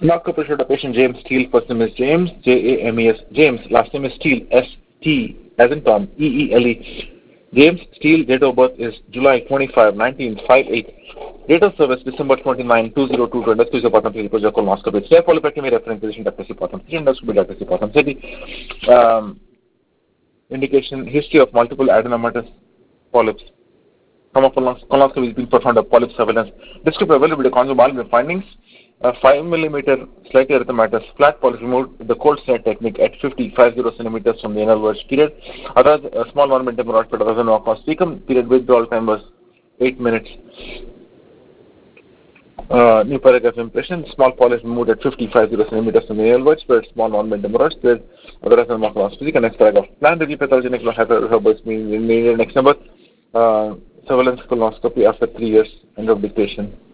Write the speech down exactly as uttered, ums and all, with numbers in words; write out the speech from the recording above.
Colonoscopy showed a patient James Steele, first name is James, J A M E S, James, last name is Steele, S T, as in Tom, E E L E. James Steele, date of birth is July twenty-fifth, nineteen fifty-eight. Date of service, December twenty-ninth, two thousand twenty-two. Industry is a partner to the colonoscopy. Stay polypectomy reference position, Doctor C. Potham. Industry by Doctor C. Potham. City. Um, indication, history of multiple adenomatous polyps. Some of colonoscopy is being performed of polyp surveillance. Descriptive availability of conjugal findings. Uh, five millimeter slightly erythematous flat polyp removed with the cold snare technique at fifty, fifty centimeters from the anal verge period. Otherwise, a small ornamental hemorrhoid but other than walk fecum period withdrawal time was eight minutes. Uh, new paragraph impression. Small polyp removed at fifty, fifty centimeters from the anal verge where small ornamental hemorrhoids period otherwise than walk physical. Next paragraph. Planned review pathogenic hyperherbals means next number. Uh, surveillance colonoscopy after three years. End of dictation.